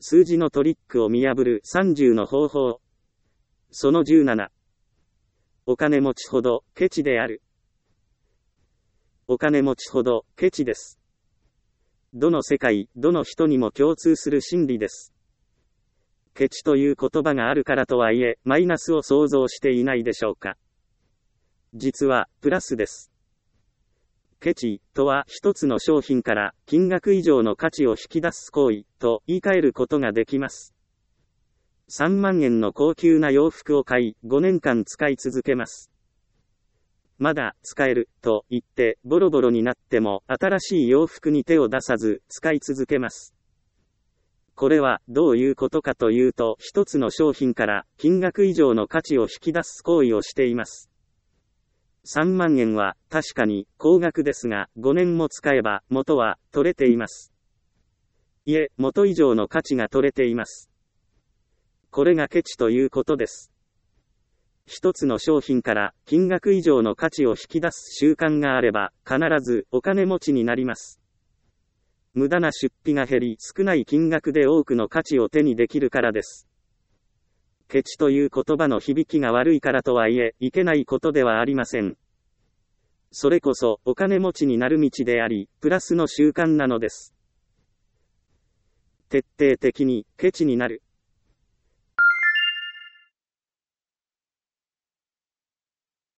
数字のトリックを見破る30の方法。その17。お金持ちほどケチである。お金持ちほどケチです。どの世界、どの人にも共通する心理です。ケチという言葉があるからとはいえ、マイナスを想像していないでしょうか。実は、プラスです。ケチとは一つの商品から金額以上の価値を引き出す行為と言い換えることができます。3万円の高級な洋服を買い、5年間使い続けます。まだ使えると言ってボロボロになっても新しい洋服に手を出さず使い続けます。これはどういうことかというと、一つの商品から金額以上の価値を引き出す行為をしています。3万円は確かに高額ですが、5年も使えば元は取れています。いえ、元以上の価値が取れています。これがケチということです。一つの商品から金額以上の価値を引き出す習慣があれば、必ずお金持ちになります。無駄な出費が減り、少ない金額で多くの価値を手にできるからです。ケチという言葉の響きが悪いからとはいえ、いけないことではありません。それこそ、お金持ちになる道であり、プラスの習慣なのです。徹底的に、ケチになる。